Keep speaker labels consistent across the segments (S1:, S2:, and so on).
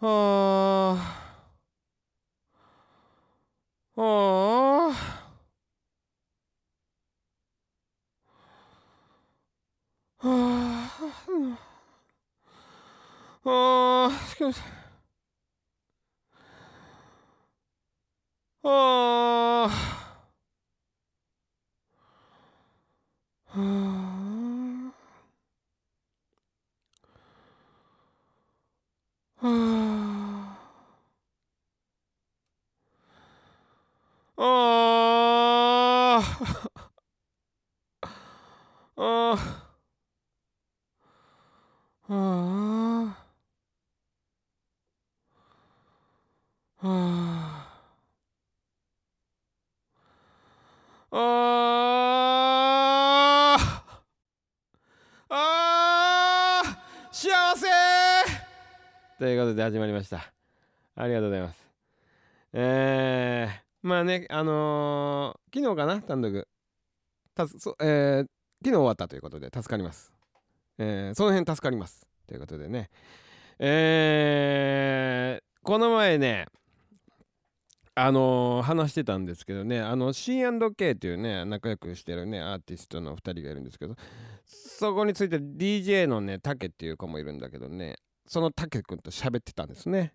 S1: はあ、はあ、はあ、はあ、はあ、はあ、はあ、ああ、ああ、ああ、ああ、幸せということで始まりました。ありがとうございます。まあね、昨日かな、単独。たす、そ、えー昨日終わったということで助かります。その辺助かります。ということでね。この前ね、話してたんですけどね、C&K というね、仲良くしてるね、アーティストの2人がいるんですけど、そこについて DJ のね、タケっていう子もいるんだけどね、そのタケ君と喋ってたんですね。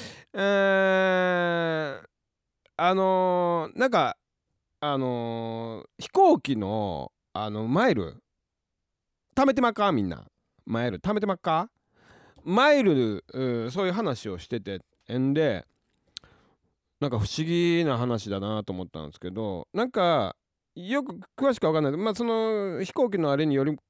S1: なんか、飛行機の、マイル、貯めてまっかみんな。マイル、貯めてまっかマイル、そういう話をしてて、んで、なんか不思議な話だなと思ったんですけど、なんか、よく詳しくわかんない。まあ、その飛行機のあれにより、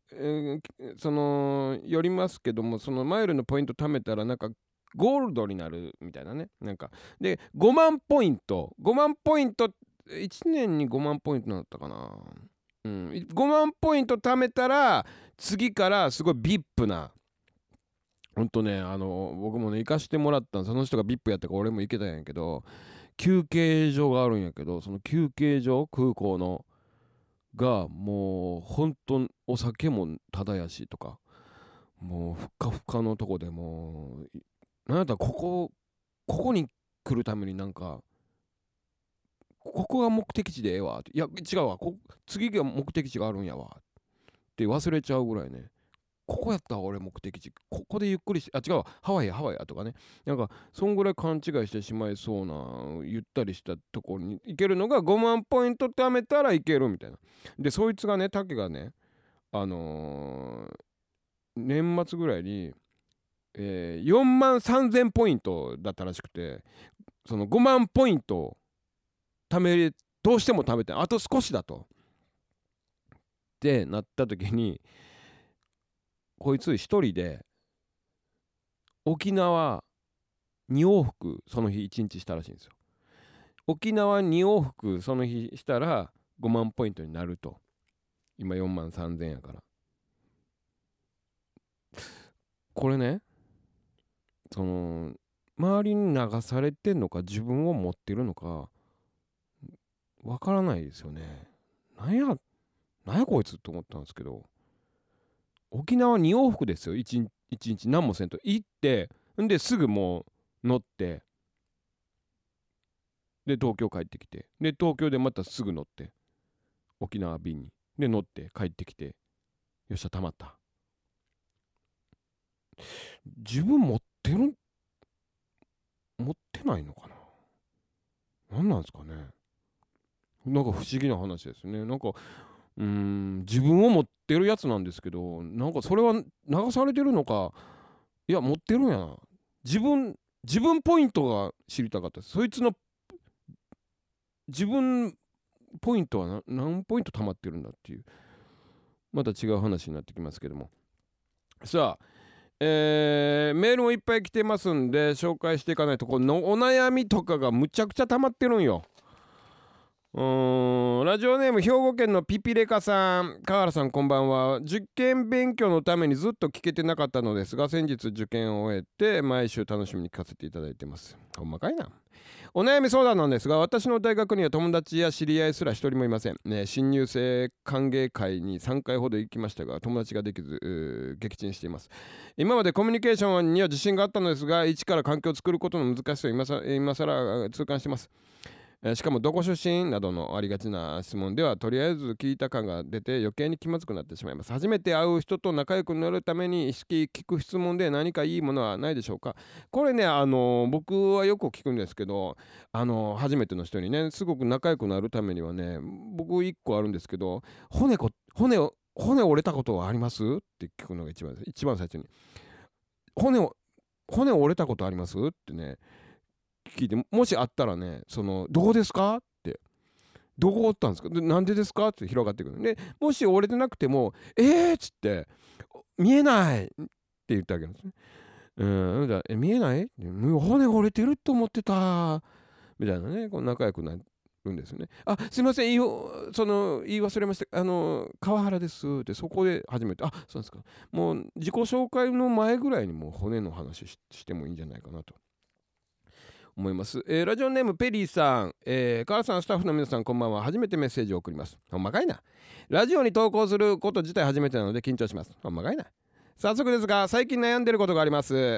S1: よりますけども、そのマイルのポイント貯めたら、なんか、ゴールドになるみたいなね。なんか、で、5万ポイント、1年に5万ポイントだったかな。うん、5万ポイント貯めたら、次からすごい VIP な、ほんとね、僕もね、行かしてもらったその人が VIP やったから俺も行けたんやけど、休憩所があるんやけど、その休憩所、空港の、が、もう、ほんと、お酒もただやしとか、もう、ふかふかのとこでもう、なんやったらここに来るためになんか、ここが目的地でええわって。いや、違うわ。次が目的地があるんやわ。って忘れちゃうぐらいね。ここやったわ俺目的地。ここでゆっくりして、あ、違うわ。ハワイやとかね。なんか、そんぐらい勘違いしてしまいそうな、ゆったりしたところに行けるのが5万ポイント貯めたら行けるみたいな。で、そいつがね、タケがね、年末ぐらいに、4万3000ポイントだったらしくて、その5万ポイント貯め、どうしても貯めて、あと少しだと。ってなった時に、こいつ一人で沖縄2往復その日1日したらしいんですよ。沖縄2往復その日したら5万ポイントになると。今4万3000やから。これね、その、周りに流されてんのか自分を持ってるのかわからないですよね。なんやこいつって思ったんですけど、沖縄2往復ですよ。1日何もせんと。行って、んですぐもう乗って、で東京帰ってきて、で東京でまたすぐ乗って、沖縄便に。で乗って帰ってきて、よっしゃ、たまった。自分持ってないのかな。何なんですかね。なんか不思議な話ですね。なんか、自分を持ってるやつなんですけど、なんかそれは流されてるのか、いや、持ってるんやな。自分、自分ポイントが知りたかったです。そいつの自分ポイントは何ポイント溜まってるんだっていう、また違う話になってきますけども。さあ、メールもいっぱい来てますんで紹介していかないと、このお悩みとかがむちゃくちゃ溜まってるんよ。 ラジオネーム兵庫県のピピレカさん。川原さんこんばんは。受験勉強のためにずっと聞けてなかったのですが、先日受験を終えて毎週楽しみに聞かせていただいてます。ほんまかいな。お悩み相談なんですが、私の大学には友達や知り合いすら一人もいません、ね。新入生歓迎会に3回ほど行きましたが、友達ができず撃沈しています。今までコミュニケーションには自信があったのですが、一から環境を作ることの難しさを今更痛感しています。しかもどこ出身などのありがちな質問ではとりあえず聞いた感が出て余計に気まずくなってしまいます。初めて会う人と仲良くなるために意識聞く質問で何かいいものはないでしょうか。これね、僕はよく聞くんですけど、初めての人にねすごく仲良くなるためにはね、僕1個あるんですけど、骨折れたことはありますって聞くのが一番最初に。骨折れたことありますってね聞いて、もしあったらね、どこですかって、どこ折ったんですか、でなんでですかって広がってくる。でもし折れてなくてもっつって、見えないって言ってあげるんですね。見えない、骨折れてると思ってたみたいなね、こう仲良くなるんですよね。あ、すいません、言い忘れました。川原ですって、そこで初めて、あ、そうですか。もう自己紹介の前ぐらいにもう骨の話してもいいんじゃないかなと思います。ラジオネームペリーさん、川さん、スタッフの皆さんこんばんは。初めてメッセージを送ります。ほんまかいな。ラジオに投稿すること自体初めてなので緊張します。ほんまかいな。早速ですが、最近悩んでることがあります。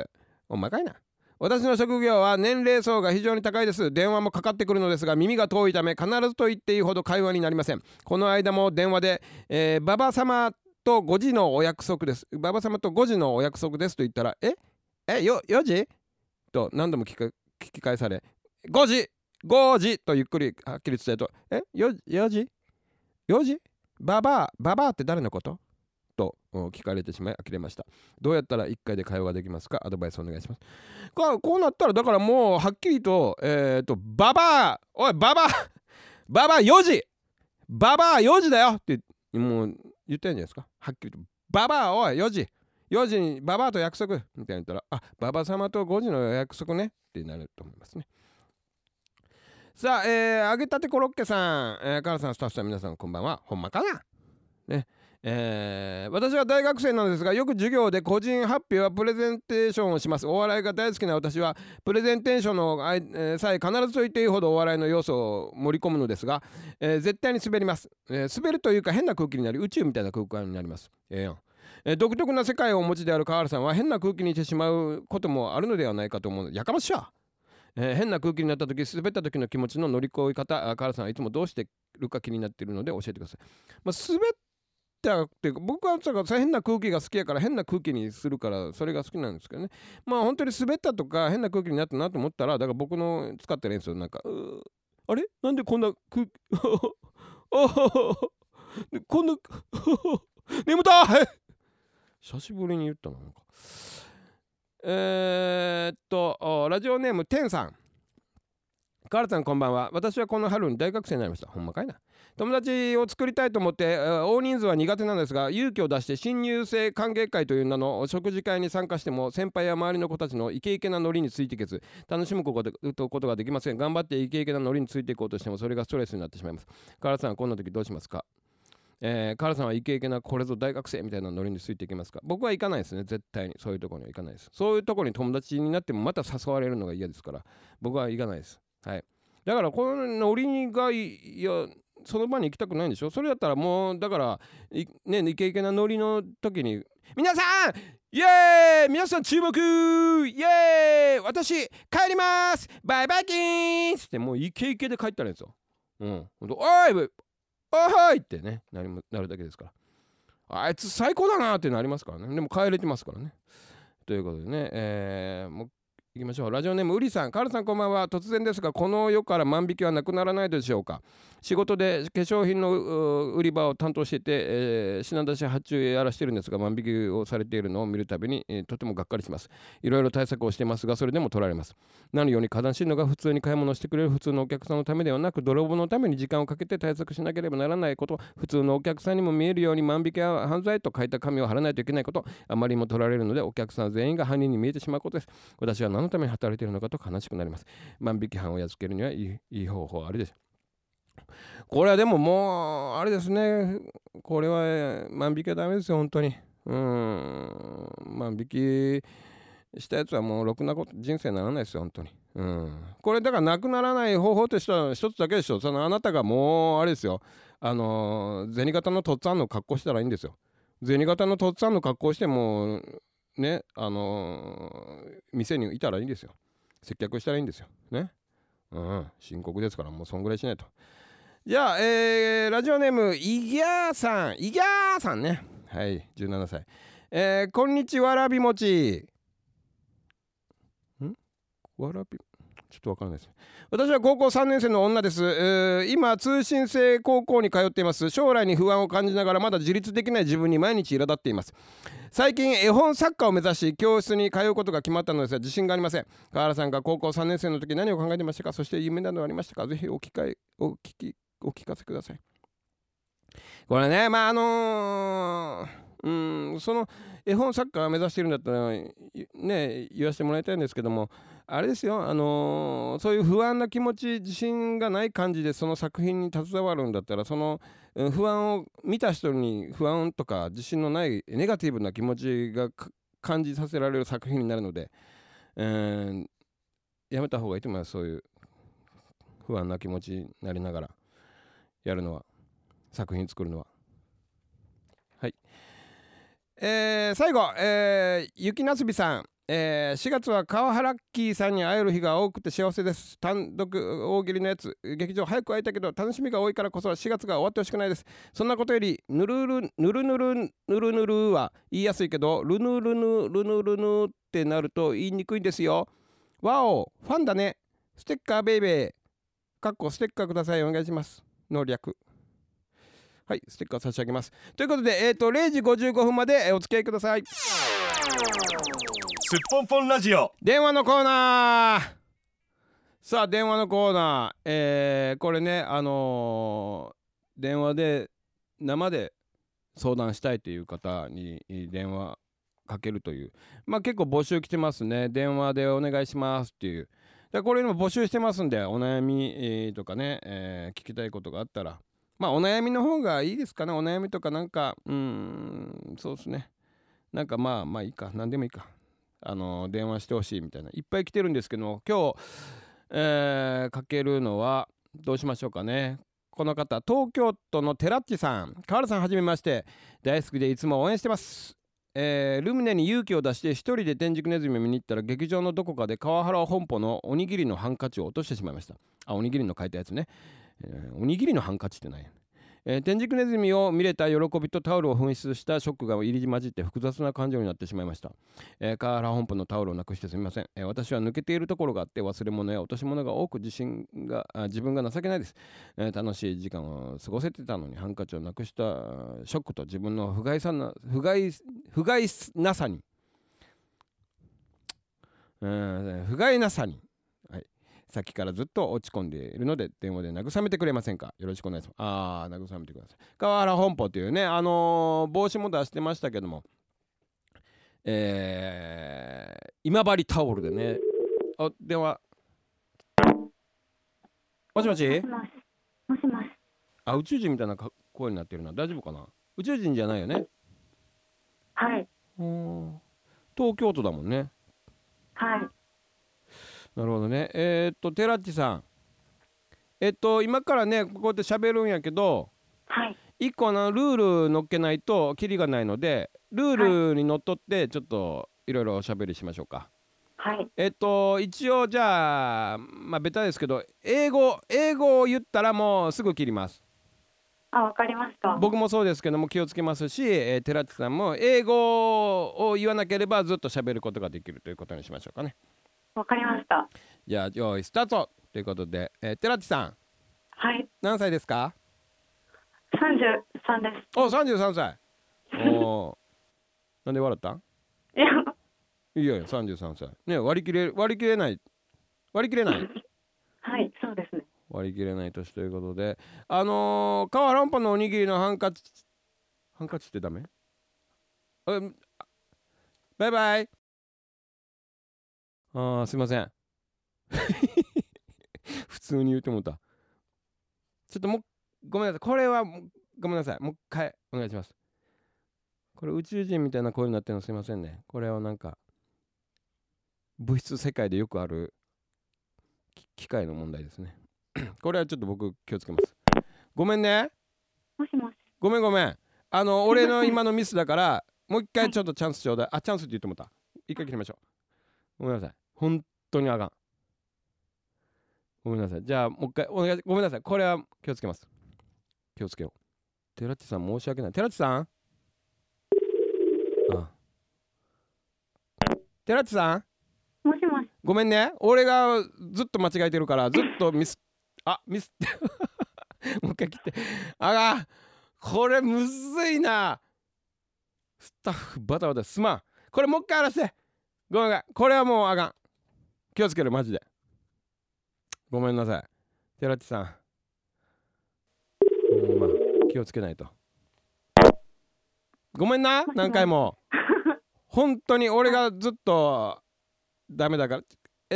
S1: ほんまかいな。私の職業は年齢層が非常に高いです。電話もかかってくるのですが、耳が遠いため必ずと言っていいほど会話になりません。この間も電話で、馬場様と5時のお約束です。馬場様と5時のお約束ですと言ったら、4時と何度も聞き返され、5時とゆっくりはっきり伝えると、4時 ?4 時ババアって誰のことと聞かれてしまい呆れました。どうやったら1回で会話ができますか？アドバイスお願いします。こうなったら、だからもうはっきりと、ババア、おいババア4時ババア4時だよってもう言ってるんじゃないですか。はっきりと、ババアおい4時にババアと約束みたいに言ったら、あ、ババ様と5時の約束ねってなると思いますね。さあ、揚げたてコロッケさん、カラさん、スタッフさん、皆さんこんばんは。ほんまかなね。私は大学生なのですが、よく授業で個人発表やプレゼンテーションをします。お笑いが大好きな私はプレゼンテーションの際必ずと言っていいほどお笑いの要素を盛り込むのですが、絶対に滑ります。滑るというか変な空気になり、宇宙みたいな空間になります。独特な世界をお持ちである川原さんは変な空気にしてしまうこともあるのではないかと思うので、やかましや。変な空気になった時、滑った時の気持ちの乗り越え方、川原さんはいつもどうしてるか気になっているので教えてください。滑ったっていうか、僕は変な空気が好きやから変な空気にするからそれが好きなんですけどね。まあ本当に滑ったとか変な空気になったなと思ったら、だから僕の使ってる演奏なんか、あれなんでこんな空気こんな眠たい久しぶりに言ったな、なんか。ラジオネームてんさん。カールさんこんばんは。私はこの春に大学生になりました。ほんまかいな。友達を作りたいと思って、大人数は苦手なんですが、勇気を出して新入生歓迎会という名の食事会に参加しても、先輩や周りの子たちのイケイケなノリについていけず、楽しむことができません。頑張ってイケイケなノリについていこうとしても、それがストレスになってしまいます。カールさんはこんな時どうしますか？カールさんはイケイケなこれぞ大学生みたいなノリについていけますか？僕は行かないですね。絶対にそういうところには行かないです。そういうところに友達になってもまた誘われるのが嫌ですから、僕は行かないです。はい。だからこのノリがその場に行きたくないんでしょ。それだったらもうだからイケイケなノリの時に、皆さんイエーイ、皆さん注目イエーイ、私帰りますバイバイキーンってもうイケイケで帰ったらいいんですよ。おいおいってねなるだけですから、あいつ最高だなってなりますからね。でも帰れてますからね。ということでね、もう行きましょう。ラジオネームうりさん。カールさんこんばんは。突然ですが、この世から万引きはなくならないでしょうか？仕事で化粧品の売り場を担当していて、品出し発注やらしているんですが、万引きをされているのを見るたびに、とてもがっかりします。いろいろ対策をしていますが、それでも取られます。何より悲しいのが、普通に買い物してくれる普通のお客さんのためではなく、泥棒のために時間をかけて対策しなければならないこと、普通のお客さんにも見えるように万引きは犯罪と書いた紙を貼らないといけないこと、あまりにも取られるのでお客さん全員が犯人に見えてしまうことです。私は何のために働いているのかと悲しくなります。万引き犯をやっつけるにはいい方法あるでしょう。 これはでももうあれですね、これは万引きはダメですよ本当に。万引きしたやつはもうろくなこと人生にならないですよ本当に。これだからなくならない方法としては一つだけでしょ。そのあなたがもうあれですよ、銭形のとっつぁんの格好したらいいんですよ。銭形のとっつぁんの格好してもね、店にいたらいいんですよ。接客したらいいんですよね。深刻ですからもうそんぐらいしないと。じゃあ、ラジオネームイギャーさん、イギャーさんね。はい、17歳。こんにちはわらび餅。わらびちょっとわからないです。私は高校3年生の女です。今通信制高校に通っています。将来に不安を感じながらまだ自立できない自分に毎日苛立っています。最近絵本作家を目指し教室に通うことが決まったのですが自信がありません。川原さんが高校3年生の時何を考えていましたか。そして夢などありましたか。ぜひお聞かせください。これね、その絵本作家を目指しているんだったらね言わせてもらいたいんですけども、あれですよ、そういう不安な気持ち、自信がない感じでその作品に携わるんだったら、その不安を見た人に不安とか自信のないネガティブな気持ちが感じさせられる作品になるので、やめた方がいいと思います。そういう不安な気持ちになりながらやるのは、作品作るのは。はい。最後、ゆきなすびさん、4月は川原ッキーさんに会える日が多くて幸せです。単独大喜利のやつ劇場早く会いたいけど楽しみが多いからこそ4月が終わってほしくないです。そんなことよりぬるるぬるぬるぬるぬるは言いやすいけどルヌルヌルヌルヌってなると言いにくいんですよ。わおファンだね。ステッカーベイベーかっこステッカーくださいお願いします。の略。はい、ステッカー差し上げます。ということで、0時55分までお付き合いください。
S2: すっぽんぽんラジオ
S1: 電話のコーナー。さあ、電話のコーナー。これね、電話で、生で相談したいという方に電話かけるという。結構募集来てますね。電話でお願いしますっていう。これ今募集してますんで、お悩み、とかね、聞きたいことがあったら、お悩みの方がいいですかね。お悩みとかそうですね。いいか。何でもいいか。電話してほしいみたいな。いっぱい来てるんですけど、今日、かけるのは、どうしましょうかね。この方、東京都のテラッチさん。川原さん、はじめまして。大好きでいつも応援してます。ルミネに勇気を出して一人で天竺ネズミを見に行ったら劇場のどこかで川原本舗のおにぎりのハンカチを落としてしまいました。おにぎりの書いたやつね。おにぎりのハンカチってない。天竺ネズミを見れた喜びとタオルを紛失したショックが入り混じって複雑な感情になってしまいました。川原本舗のタオルをなくしてすみません。私は抜けているところがあって忘れ物や落とし物が多く自分が情けないです。楽しい時間を過ごせてたのにハンカチをなくしたショックと自分の不甲斐なさに不甲斐なさに、さっきからずっと落ち込んでいるので電話で慰めてくれませんか。よろしくお願いします。慰めてください。川原本舗というね、帽子も出してましたけども、今治タオルでね。電話。もしもし。
S3: もしもし。
S1: 宇宙人みたいな声になってるな。大丈夫かな。宇宙人じゃないよね。
S3: はい。
S1: 東京都だもんね。
S3: はい。
S1: なるほどね。テラッチさん。今からね、こうやって喋るんやけど、
S3: はい。
S1: 一個ルール乗っけないとキリがないので、ルールにのっとってちょっといろいろおしゃべりしましょうか。
S3: はい。
S1: 一応じゃあ、ベタですけど、英語を言ったらもうすぐ切ります。
S3: わかりました。
S1: 僕もそうですけども気をつけますし、テラッチさんも英語を言わなければずっと喋ることができるということにしましょうかね。
S3: わかりました。
S1: じゃあ用意スタートということで、テラッチさん。
S3: はい。
S1: 何歳ですか
S3: 33です。
S1: 33歳。なんで笑った？いや33歳ね。割り切れない
S3: はい、そうですね。
S1: 割り切れない年ということで、川原本舗のおにぎりのハンカチってダメ？バイバイ。すいません。普通に言うてもうた。 ちょっとごめんなさい。これはごめんなさい。もう一回お願いします。これ宇宙人みたいな声になってるのすいませんね。これはなんか物質世界でよくある機械の問題ですね。これはちょっと僕気をつけます。ごめんね。
S3: もしもし。
S1: ごめん。俺の今のミスだからもう一回ちょっとチャンスちょうだい。あ、チャンスって言ってもらった。一回切りましょう。ごめんなさい。本当にあかん。ごめんなさい。じゃあもう一回お願い。ごめんなさい。これは気をつけます。気をつけよう。寺地さん申し訳ない。寺地さん、あ、寺地さん、
S3: もしもし。
S1: ごめんね。俺がずっと間違えてるからずっとミスってもう一回切って。あが、これむずいな。スタッフバタバタすまん。これもう一回やらせて。ごめん。これはもうあかん。気をつけるマジで。ごめんなさい。寺地さん。まあ気をつけないと。ごめんな。何回も。本当に俺がずっとダメだから。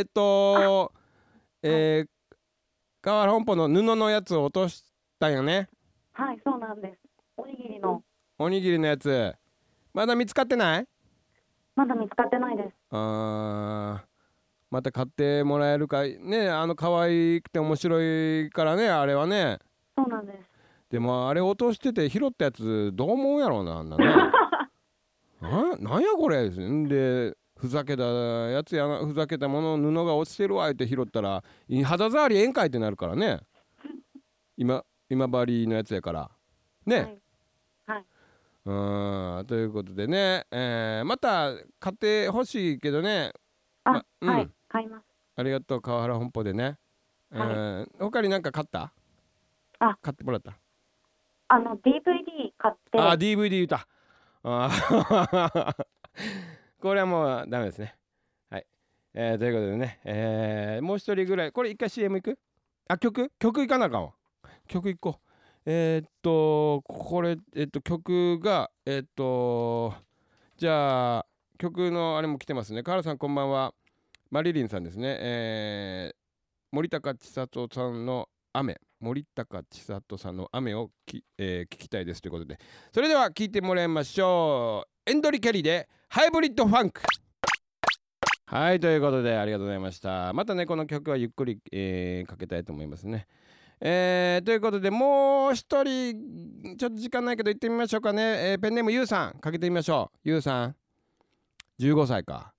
S1: 河原本舗の布のやつを落としたんよね。
S3: はい、そうなんです。おにぎりの。
S1: おにぎりのやつ。まだ見つかってない？
S3: まだ見つかってないです。
S1: また買ってもらえるかね。可愛くて面白いからね、あれはね。
S3: そうなんです。
S1: でもあれ落としてて拾ったやつどう思うやろうな、あんなね。なんやこれで、ふざけたやつやな、ふざけたもの、布が落ちてるわって拾ったら肌触りええんかいってなるからね。今治のやつやからね。
S3: はい。
S1: ということでね、また買ってほしいけどね。
S3: はい、買います。
S1: ありがとう、川原本舗でね。他に何か買った？買ってもらった？
S3: DVD 買って。
S1: DVD 言うた。これはもうダメですね。はい。ということでね、もう一人ぐらい、これ一回 CM いく？曲いかなあかんわ。曲いこう。これ、曲が、じゃあ、曲のあれも来てますね。川原さんこんばんは。マリリンさんですね。森高千里さんの雨。森高千里さんの雨を聞きたいですということで。それでは聞いてもらいましょう。エンドリ・ケリーでハイブリッドファンク。はい、ということでありがとうございました。またね、この曲はゆっくり、かけたいと思いますね。ということでもう一人ちょっと時間ないけど行ってみましょうかね。ペンネームゆうさんかけてみましょう。ゆうさん15歳か。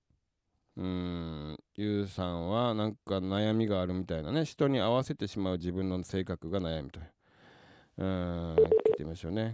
S1: ゆうさんはなんか悩みがあるみたいなね。人に合わせてしまう自分の性格が悩みという。聞いてみましょうね。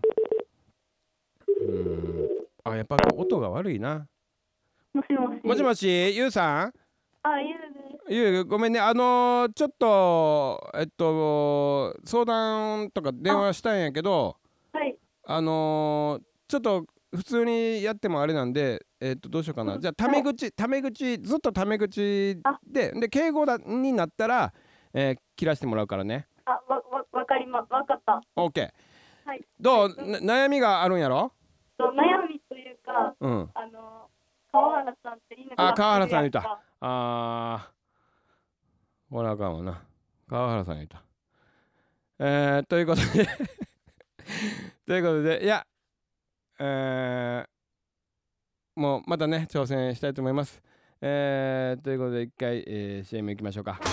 S1: やっぱ音が悪いな。
S3: もしもし。
S1: もしもし、ゆうさん。
S3: ゆうです。
S1: ごめんね。ちょっと相談とか電話したんやけど、
S3: はい。
S1: ちょっと普通にやってもあれなんで、どうしようかな。じゃあタメ口ずっとタメ口で敬語になったら、切らしてもらうからね。
S3: わかった。
S1: OK。
S3: はい。
S1: どう？悩みがあるんやろ？
S3: 悩みというか、川原さんっていいのかな。
S1: 川原さん言うた。ほらあかんわな。川原さん言うた。ということでいや、もうまたね挑戦したいと思います。ということで一回、CM いきましょうか。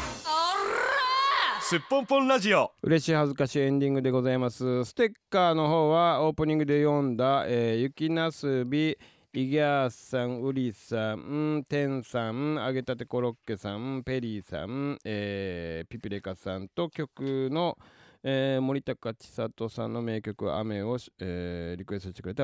S2: すっぽんぽんラジオ。
S1: 嬉しい恥ずかしいエンディングでございます。ステッカーの方はオープニングで読んだ、ゆきなすび、イギャーさん、ウリさん、テンさん、揚げたてコロッケさん、ペリーさん、ピピレカさんと曲の、森高千里さんの名曲「雨を」リクエストしてくれた